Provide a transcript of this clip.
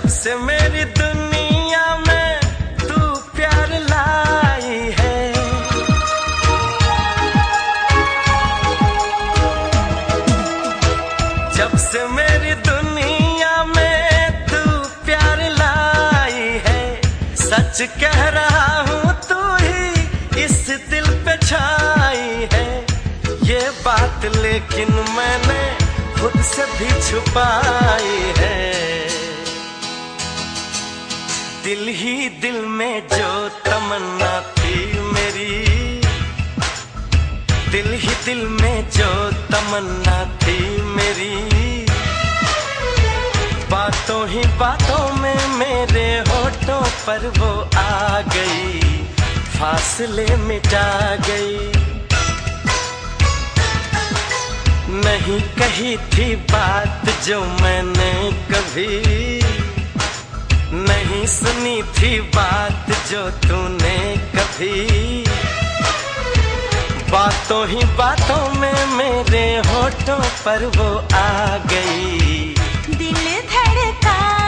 जब से मेरी दुनिया में तू प्यार लाई है, जब से मेरी दुनिया में तू प्यार लाई है, सच कह रहा हूँ तू ही इस दिल पे छाई है। ये बात लेकिन मैंने खुद से भी छुपाई है। दिल ही दिल में जो तमन्ना थी मेरी, दिल ही दिल में जो तमन्ना थी मेरी, बातों ही बातों में मेरे होठों पर वो आ गई, फासले मिटा गई। नहीं कही थी बात जो मैंने कभी, नहीं सुनी थी बात जो तूने कभी, बातों ही बातों में मेरे होठों पर वो आ गई, दिल धड़का